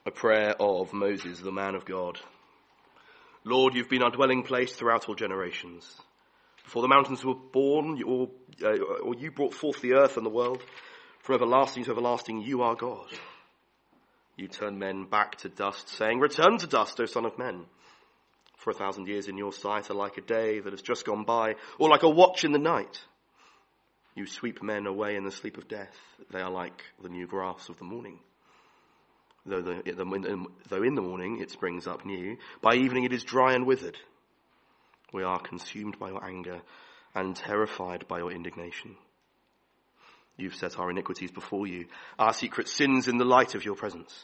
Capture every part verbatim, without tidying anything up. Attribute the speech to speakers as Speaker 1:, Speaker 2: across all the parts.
Speaker 1: A prayer of Moses, the man of God. Lord, you've been our dwelling place throughout all generations. Before the mountains were born, you, or, uh, or you brought forth the earth and the world. From everlasting to everlasting, you are God. You turn men back to dust, saying, return to dust, O son of men. For a thousand years in your sight are like a day that has just gone by, or like a watch in the night. You sweep men away in the sleep of death. They are like the new grass of the morning. Though, the, the, though in the morning it springs up new, by evening it is dry and withered. We are consumed by your anger and terrified by your indignation. You've set our iniquities before you, our secret sins in the light of your presence.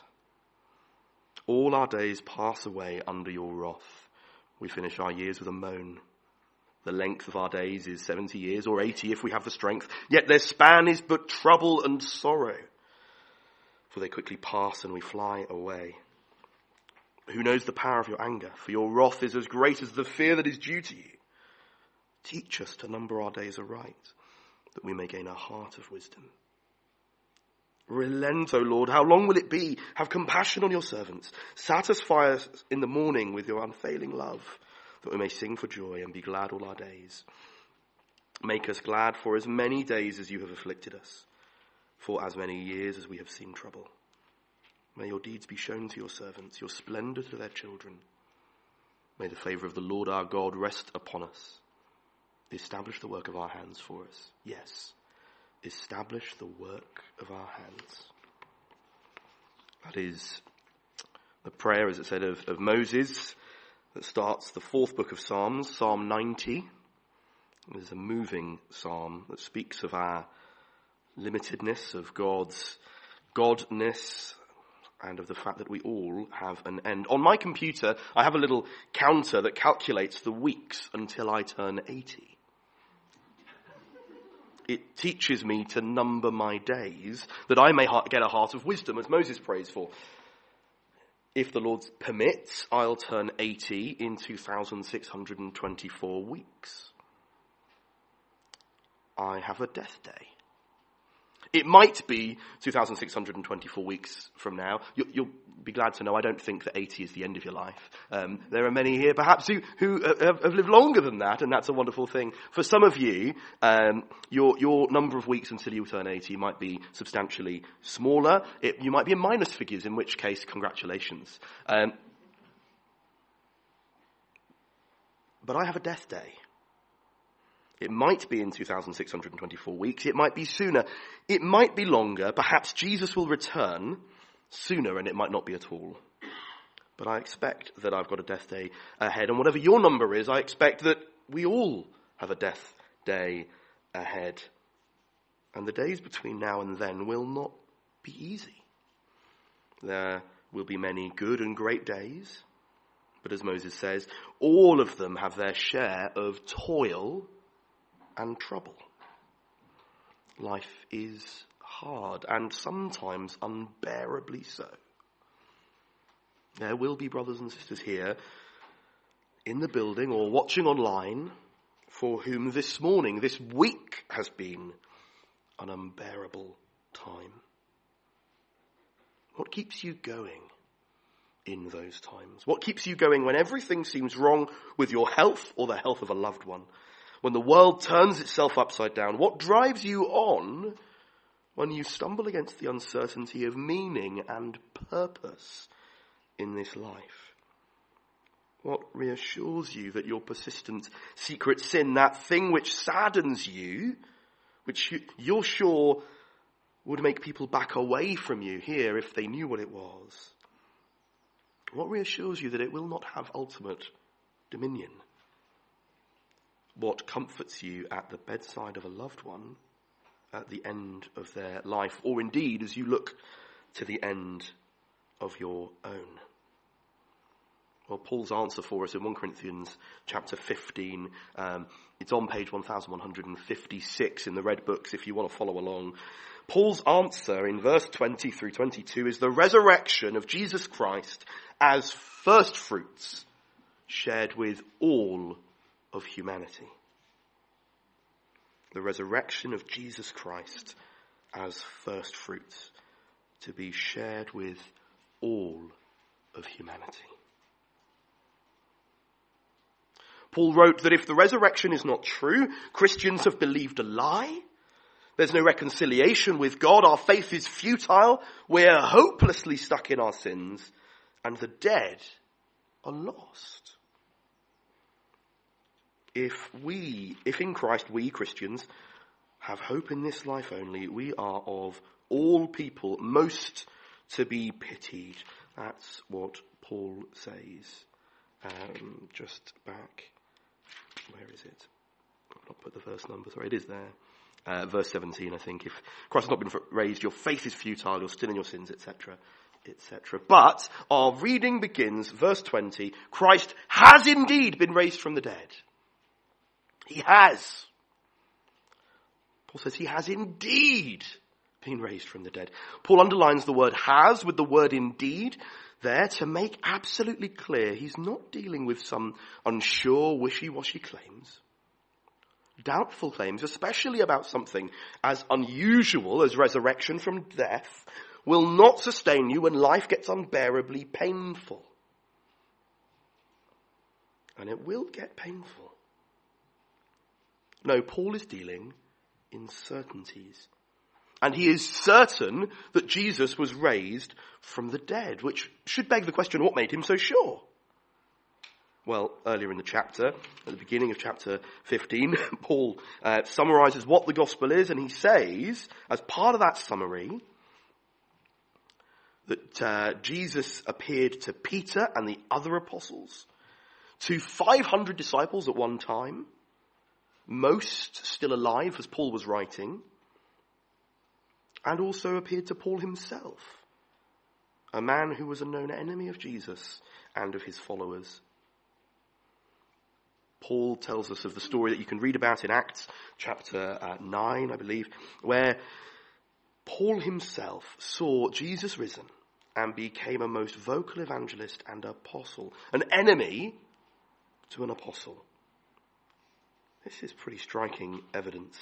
Speaker 1: All our days pass away under your wrath. We finish our years with a moan. The length of our days is seventy years, or eighty if we have the strength. Yet their span is but trouble and sorrow. For they quickly pass and we fly away. Who knows the power of your anger? For your wrath is as great as the fear that is due to you. Teach us to number our days aright, that we may gain a heart of wisdom. Relent, O Lord, how long will it be? Have compassion on your servants. Satisfy us in the morning with your unfailing love, that we may sing for joy and be glad all our days. Make us glad for as many days as you have afflicted us, for as many years as we have seen trouble. May your deeds be shown to your servants, your splendor to their children. May the favor of the Lord our God rest upon us. Establish the work of our hands for us. Yes, establish the work of our hands. That is the prayer, as it said, of, of Moses that starts the fourth book of Psalms, Psalm ninety. It is a moving psalm that speaks of our limitedness, of God's godness, and of the fact that we all have an end. On my computer, I have a little counter that calculates the weeks until I turn eighty. It teaches me to number my days, that I may get a heart of wisdom, as Moses prays for. If the Lord permits, I'll turn eighty in two thousand six hundred twenty-four weeks. I have a death day. It might be two thousand six hundred twenty-four weeks from now. You, you'll be glad to know I don't think that eighty is the end of your life. Um, there are many here perhaps who, who have, have lived longer than that, and that's a wonderful thing. For some of you, um, your, your number of weeks until you turn eighty might be substantially smaller. It, you might be in minus figures, in which case, congratulations. Um, but I have a death day. It might be in two thousand six hundred twenty-four weeks. It might be sooner. It might be longer. Perhaps Jesus will return sooner, and it might not be at all. But I expect that I've got a death day ahead. And whatever your number is, I expect that we all have a death day ahead. And the days between now and then will not be easy. There will be many good and great days. But as Moses says, all of them have their share of toil and trouble. Life is hard, and sometimes unbearably so. There will be brothers and sisters here in the building or watching online for whom this morning, this week, has been an unbearable time. What keeps you going in those times? What keeps you going when everything seems wrong with your health or the health of a loved one? When the world turns itself upside down? What drives you on when you stumble against the uncertainty of meaning and purpose in this life? What reassures you that your persistent secret sin, that thing which saddens you, which you're sure would make people back away from you here if they knew what it was, what reassures you that it will not have ultimate dominion? What comforts you at the bedside of a loved one at the end of their life, or indeed as you look to the end of your own? Well, Paul's answer for us in First Corinthians chapter fifteen, um, it's on page one thousand one hundred fifty-six in the Red Books if you want to follow along. Paul's answer in verse twenty through twenty-two is the resurrection of Jesus Christ as first fruits shared with all of humanity. The resurrection of Jesus Christ as first fruits to be shared with all of humanity. Paul wrote that if the resurrection is not true, Christians have believed a lie. There's no reconciliation with God. Our faith is futile. We're hopelessly stuck in our sins. And the dead are lost. If we, if in Christ we Christians have hope in this life only, we are of all people most to be pitied. That's what Paul says. Um, just back, where is it? I've not put the verse number, sorry, it is there. Uh, verse seventeen, I think. If Christ has not been raised, your faith is futile, you're still in your sins, et cetera, et cetera. But our reading begins, verse twenty, Christ has indeed been raised from the dead. He has. Paul says he has indeed been raised from the dead. Paul underlines the word has with the word indeed there to make absolutely clear he's not dealing with some unsure, wishy-washy claims. Doubtful claims, especially about something as unusual as resurrection from death, will not sustain you when life gets unbearably painful. And it will get painful. No, Paul is dealing in certainties. And he is certain that Jesus was raised from the dead, which should beg the question, what made him so sure? Well, earlier in the chapter, at the beginning of chapter fifteen, Paul uh, summarizes what the gospel is, and he says, as part of that summary, that uh, Jesus appeared to Peter and the other apostles, to five hundred disciples at one time, most still alive as Paul was writing, and also appeared to Paul himself, a man who was a known enemy of Jesus and of his followers. Paul tells us of the story that you can read about in Acts chapter uh, nine, I believe, where Paul himself saw Jesus risen and became a most vocal evangelist and apostle, an enemy to an apostle. This is pretty striking evidence.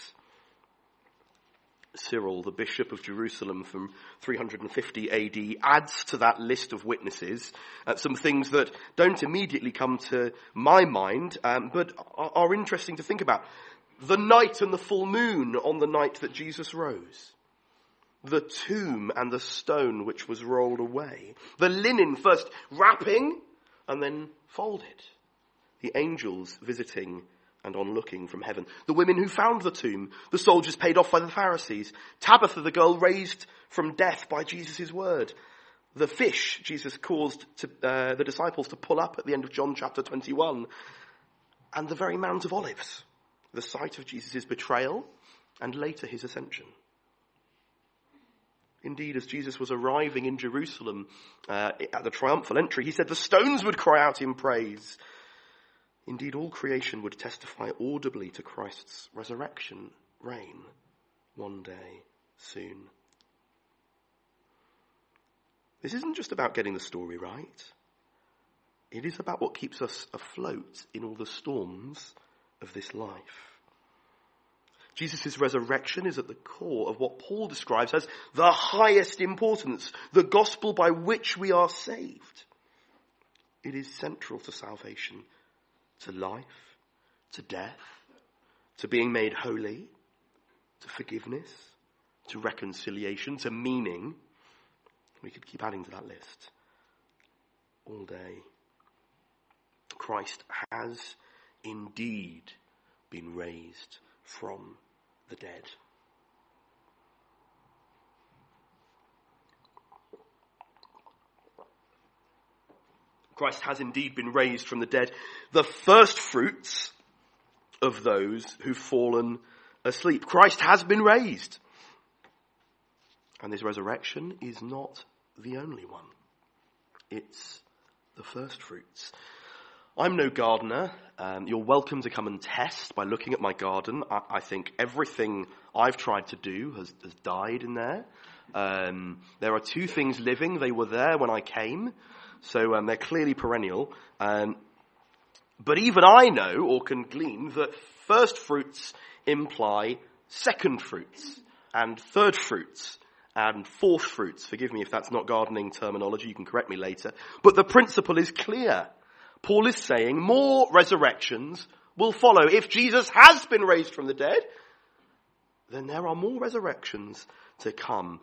Speaker 1: Cyril, the bishop of Jerusalem from three hundred fifty A D, adds to that list of witnesses uh, some things that don't immediately come to my mind, um, but are, are interesting to think about. The night and the full moon on the night that Jesus rose. The tomb and the stone which was rolled away. The linen first wrapping and then folded. The angels visiting and on looking from heaven. The women who found the tomb, the soldiers paid off by the Pharisees, Tabitha the girl raised from death by Jesus' word, the fish Jesus caused to, uh, the disciples to pull up at the end of John chapter twenty-one, and the very Mount of Olives, the site of Jesus' betrayal and later his ascension. Indeed, as Jesus was arriving in Jerusalem uh, at the triumphal entry, he said the stones would cry out in praise. Indeed, all creation would testify audibly to Christ's resurrection reign one day soon. This isn't just about getting the story right. It is about what keeps us afloat in all the storms of this life. Jesus' resurrection is at the core of what Paul describes as the highest importance, the gospel by which we are saved. It is central to salvation, to life, to death, to being made holy, to forgiveness, to reconciliation, to meaning. We could keep adding to that list all day. Christ has indeed been raised from the dead. Christ has indeed been raised from the dead, the first fruits of those who've fallen asleep. Christ has been raised. And this resurrection is not the only one. It's the first fruits. I'm no gardener. Um, you're welcome to come and test by looking at my garden. I, I think everything I've tried to do has, has died in there. Um, there are two things living. They were there when I came. So um, they're clearly perennial. Um, but even I know, or can glean, that first fruits imply second fruits and third fruits and fourth fruits. Forgive me if that's not gardening terminology, you can correct me later. But the principle is clear. Paul is saying more resurrections will follow. If Jesus has been raised from the dead, then there are more resurrections to come.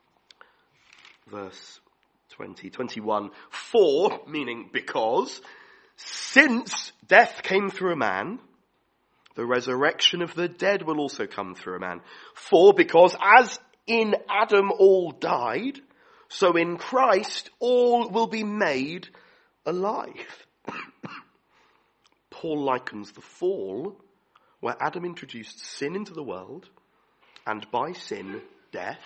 Speaker 1: Verse twenty, twenty-one. For, meaning because, since death came through a man, the resurrection of the dead will also come through a man. For, because as in Adam all died, so in Christ all will be made alive. Paul likens the fall, where Adam introduced sin into the world, and by sin, death,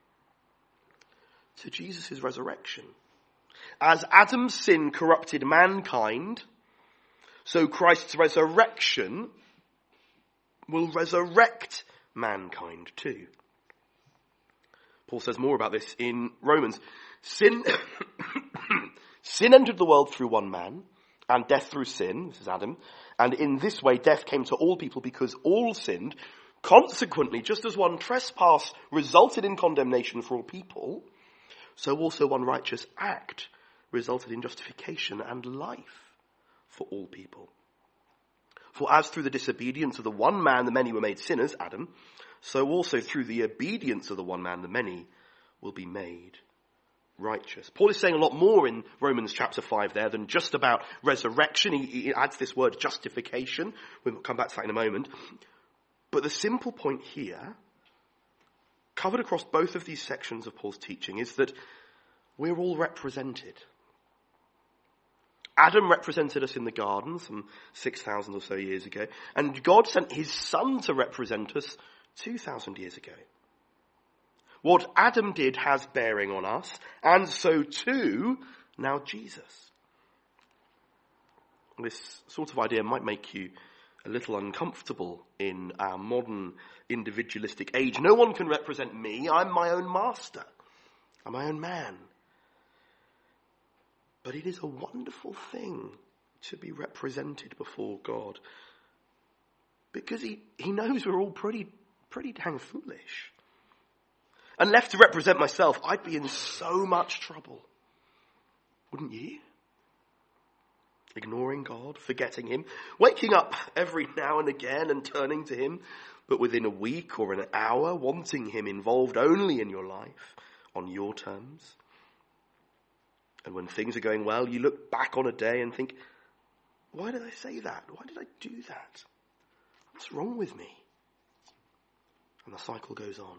Speaker 1: to Jesus' resurrection. As Adam's sin corrupted mankind, so Christ's resurrection will resurrect mankind too. Paul says more about this in Romans. Sin, sin entered the world through one man, and death through sin, this is Adam, and in this way death came to all people because all sinned. Consequently, just as one trespass resulted in condemnation for all people, so also one righteous act resulted in justification and life for all people. For as through the disobedience of the one man the many were made sinners, Adam, so also through the obedience of the one man the many will be made righteous. Paul is saying a lot more in Romans chapter five there than just about resurrection. He, he adds this word justification. We'll come back to that in a moment. But the simple point here, covered across both of these sections of Paul's teaching, is that we're all represented. Adam represented us in the garden some six thousand or so years ago, and God sent his son to represent us two thousand years ago. What Adam did has bearing on us, and so too now Jesus. This sort of idea might make you a little uncomfortable in our modern individualistic age. No one can represent me. I'm my own master. I'm my own man. But it is a wonderful thing to be represented before God, because he, he knows we're all pretty, pretty dang foolish. And left to represent myself, I'd be in so much trouble. Wouldn't you? Ignoring God, forgetting him, waking up every now and again and turning to him, but within a week or an hour, wanting him involved only in your life, on your terms. And when things are going well, you look back on a day and think, why did I say that? Why did I do that? What's wrong with me? And the cycle goes on.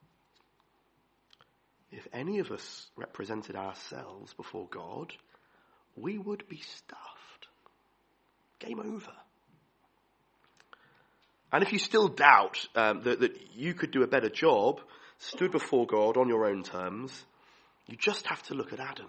Speaker 1: If any of us represented ourselves before God, we would be stuffed. Game over. And if you still doubt um, that, that you could do a better job, stood before God on your own terms, you just have to look at Adam.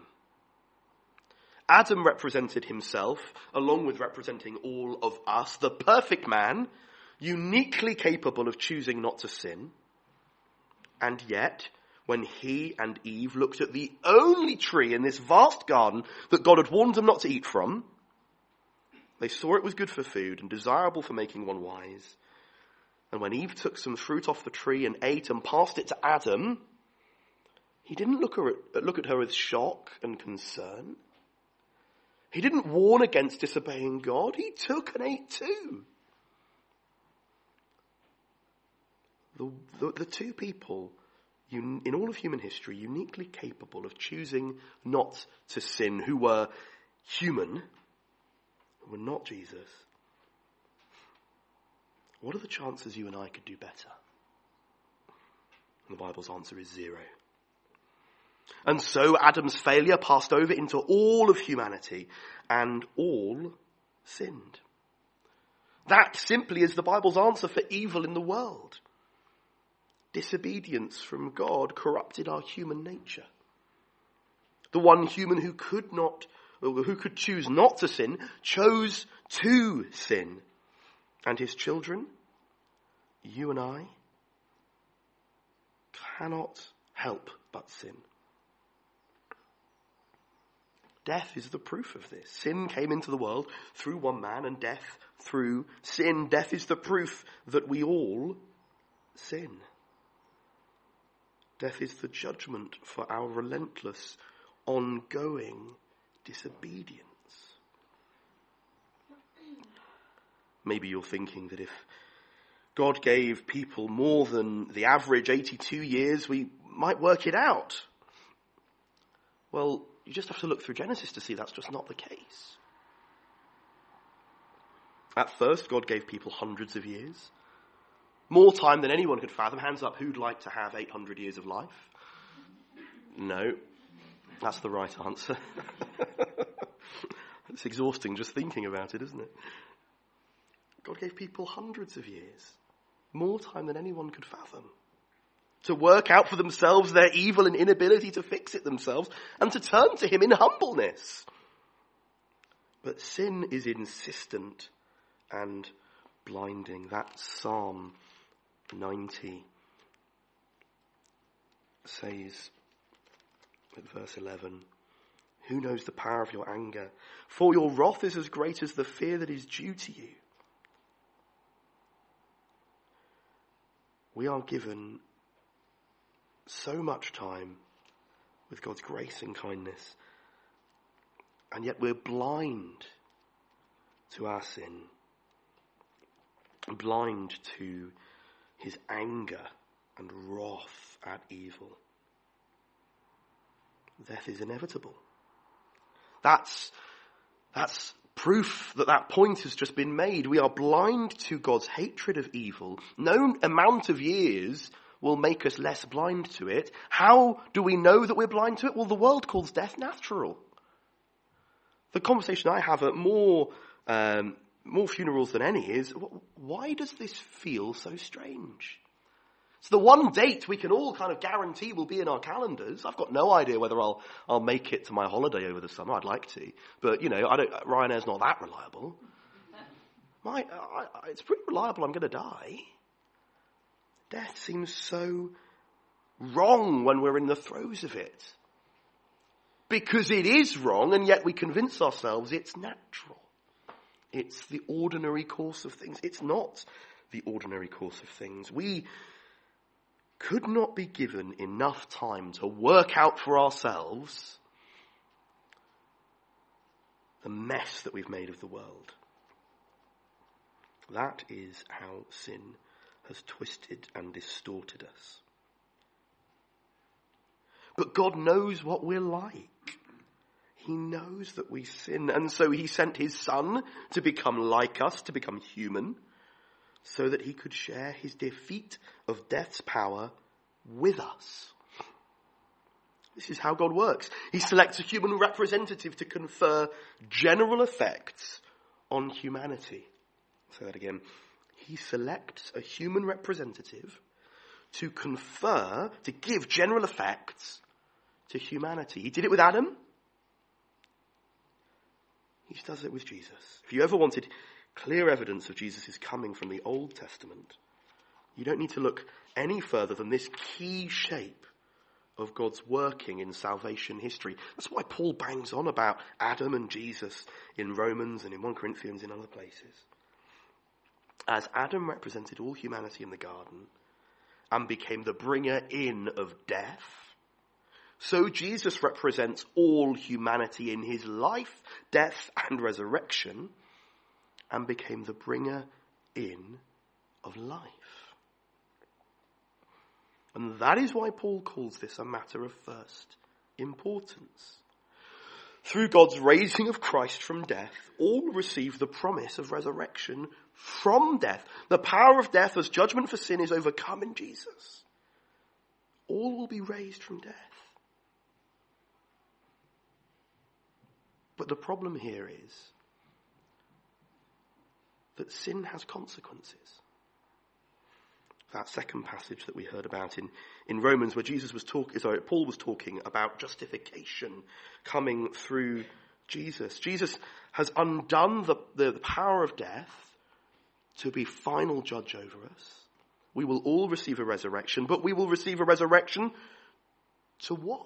Speaker 1: Adam represented himself, along with representing all of us, the perfect man, uniquely capable of choosing not to sin. And yet, when he and Eve looked at the only tree in this vast garden that God had warned them not to eat from, they saw it was good for food and desirable for making one wise. And when Eve took some fruit off the tree and ate and passed it to Adam, he didn't look at, look at her with shock and concern. He didn't warn against disobeying God. He took and ate too. The, the, the two people in all of human history uniquely capable of choosing not to sin, who were human, who were not Jesus. What are the chances you and I could do better? And the Bible's answer is zero. And so Adam's failure passed over into all of humanity, and all sinned. That simply is the Bible's answer for evil in the world. Disobedience from God corrupted our human nature. The one human who could not, or who could choose not to sin, chose to sin. And his children, you and I, cannot help but sin. Death is the proof of this. Sin came into the world through one man, and death through sin. Death is the proof that we all sin. Death is the judgment for our relentless, ongoing disobedience. Maybe you're thinking that if God gave people more than the average eighty-two years, we might work it out. Well, you just have to look through Genesis to see that's just not the case. At first, God gave people hundreds of years. More time than anyone could fathom. Hands up, who'd like to have eight hundred years of life? No. That's the right answer. It's exhausting just thinking about it, isn't it? God gave people hundreds of years. More time than anyone could fathom. To work out for themselves their evil and inability to fix it themselves, and to turn to him in humbleness. But sin is insistent and blinding. That's Psalm ninety says at verse eleven, who knows the power of your anger? For your wrath is as great as the fear that is due to you. We are given so much time with God's grace and kindness, and yet we're blind to our sin, blind to his anger and wrath at evil. Death is inevitable. That's, that's proof that that point has just been made. We are blind to God's hatred of evil. No amount of years will make us less blind to it. How do we know that we're blind to it? Well, the world calls death natural. The conversation I have at more um, more funerals than any is, why does this feel so strange? It's the one date we can all kind of guarantee will be in our calendars. I've got no idea whether I'll I'll make it to my holiday over the summer. I'd like to, but you know, I don't. Ryanair's not that reliable. My, I, I, it's pretty reliable. I'm going to die. Death seems so wrong when we're in the throes of it, because it is wrong, and yet we convince ourselves it's natural. It's the ordinary course of things. It's not the ordinary course of things. We could not be given enough time to work out for ourselves the mess that we've made of the world. That is how sin has twisted and distorted us. But God knows what we're like. He knows that we sin, and so he sent his Son to become like us, to become human, so that he could share his defeat of death's power with us. This is how God works. He selects a human representative to confer general effects on humanity. I'll say that again. He selects a human representative to confer, to give general effects to humanity. He did it with Adam. He does it with Jesus. If you ever wanted clear evidence of Jesus' coming from the Old Testament, you don't need to look any further than this key shape of God's working in salvation history. That's why Paul bangs on about Adam and Jesus in Romans and in First Corinthians and other places. As Adam represented all humanity in the garden and became the bringer in of death, so Jesus represents all humanity in his life, death, and resurrection, and became the bringer in of life. And that is why Paul calls this a matter of first importance. Through God's raising of Christ from death, all receive the promise of resurrection from death. The power of death as judgment for sin is overcome in Jesus. All will be raised from death. But the problem here is that sin has consequences. That second passage that we heard about in, in Romans, where Jesus was talking, sorry, Paul was talking about justification coming through Jesus. Jesus has undone the, the, the power of death to be final judge over us. We will all receive a resurrection, but we will receive a resurrection to what?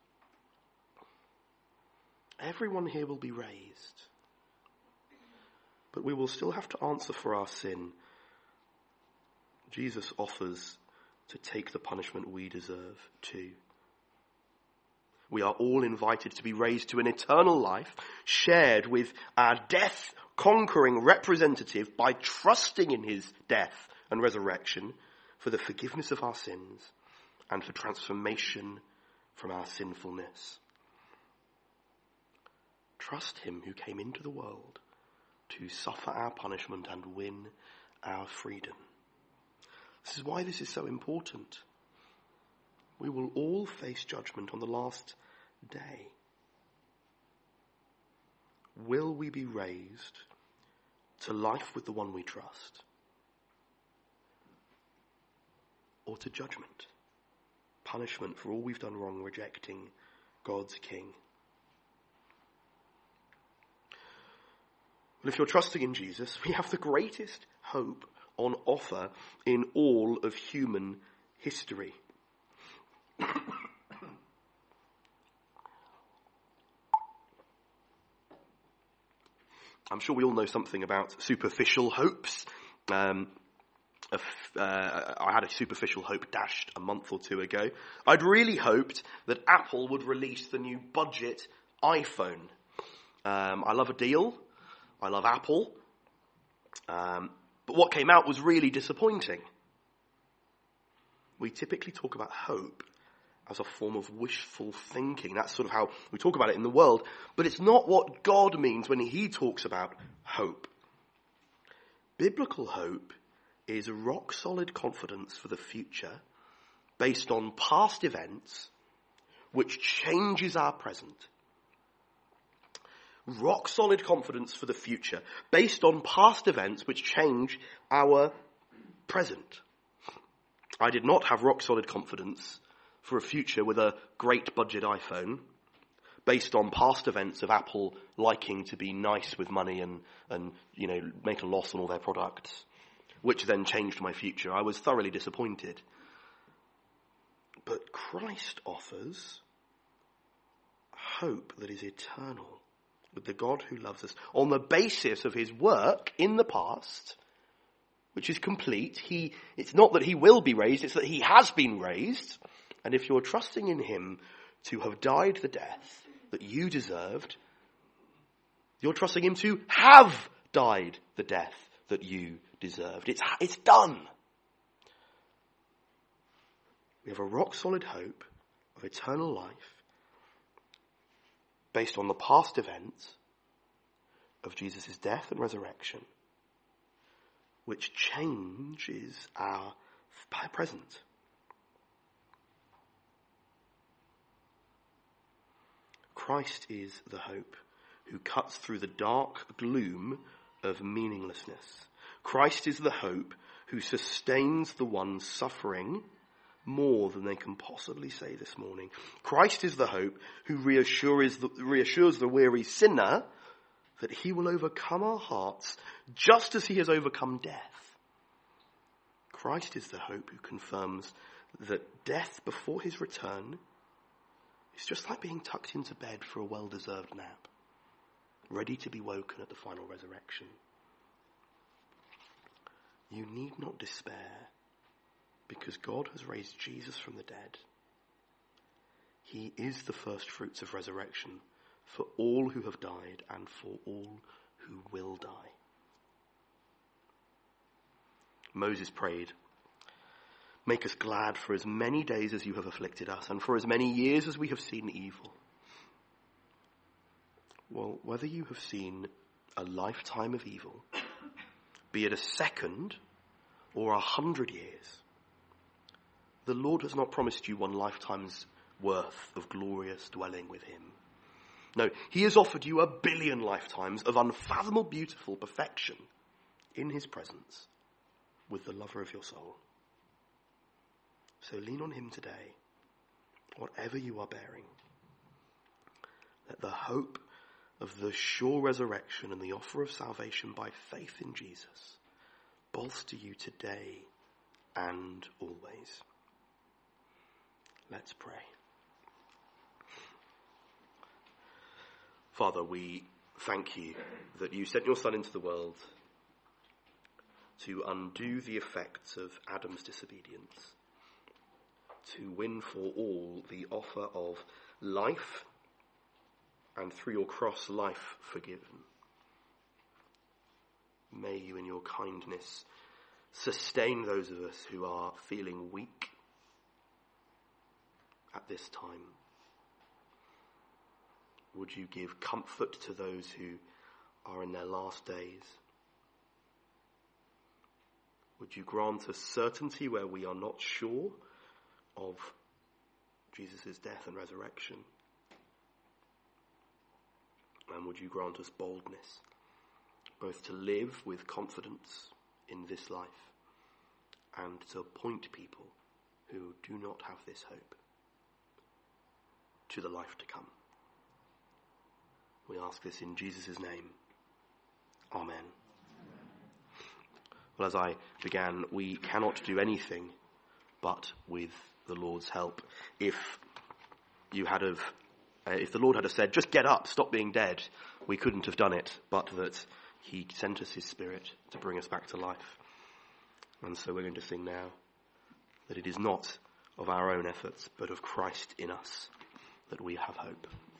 Speaker 1: Everyone here will be raised. But we will still have to answer for our sin. Jesus offers to take the punishment we deserve too. We are all invited to be raised to an eternal life shared with our death-conquering representative by trusting in his death and resurrection for the forgiveness of our sins and for transformation from our sinfulness. Trust him who came into the world to suffer our punishment and win our freedom. This is why this is so important. We will all face judgment on the last day. Will we be raised to life with the one we trust, or to judgment, punishment for all we've done wrong, rejecting God's King? Well, if you're trusting in Jesus, we have the greatest hope on offer in all of human history. I'm sure we all know something about superficial hopes. Um, uh, I had a superficial hope dashed a month or two ago. I'd really hoped that Apple would release the new budget iPhone. Um, I love a deal. I love Apple. Um, but what came out was really disappointing. We typically talk about hope as a form of wishful thinking. That's sort of how we talk about it in the world. But it's not what God means when he talks about hope. Biblical hope is rock-solid confidence for the future based on past events which changes our present. Rock-solid confidence for the future based on past events which change our present. I did not have rock-solid confidence for a future with a great budget iPhone based on past events of Apple liking to be nice with money and, and, you know, make a loss on all their products, which then changed my future. I was thoroughly disappointed. But Christ offers hope that is eternal with the God who loves us on the basis of his work in the past, which is complete. He, it's not that he will be raised, it's that he has been raised. And if you're trusting in him to have died the death that you deserved, you're trusting him to have died the death that you deserved. It's, it's done. We have a rock-solid hope of eternal life based on the past events of Jesus' death and resurrection, which changes our present. Christ is the hope who cuts through the dark gloom of meaninglessness. Christ is the hope who sustains the one suffering more than they can possibly say this morning. Christ is the hope who reassures the, reassures the weary sinner that he will overcome our hearts just as he has overcome death. Christ is the hope who confirms that death before his return is just like being tucked into bed for a well-deserved nap, ready to be woken at the final resurrection. You need not despair, because God has raised Jesus from the dead. He is the first fruits of resurrection for all who have died and for all who will die. Moses prayed, "Make us glad for as many days as you have afflicted us, and for as many years as we have seen evil." Well, whether you have seen a lifetime of evil, be it a second or a hundred years, the Lord has not promised you one lifetime's worth of glorious dwelling with him. No, he has offered you a billion lifetimes of unfathomable beautiful perfection in his presence with the lover of your soul. So lean on him today, whatever you are bearing. Let the hope of the sure resurrection and the offer of salvation by faith in Jesus bolster you today and always. Let's pray. Father, we thank you that you sent your Son into the world to undo the effects of Adam's disobedience to win for all the offer of life, and through your cross, life forgiven. May you in your kindness sustain those of us who are feeling weak at this time. Would you give comfort to those who are in their last days? Would you grant us certainty where we are not sure of Jesus' death and resurrection? And would you grant us boldness, both to live with confidence in this life and to point people who do not have this hope to the life to come. We ask this in Jesus' name. Amen. Well, as I began, we cannot do anything but with the Lord's help. If you had have, uh, if the Lord had have said, just get up, stop being dead, we couldn't have done it, but that he sent us his Spirit to bring us back to life. And so we're going to sing now that it is not of our own efforts, but of Christ in us that we have hope.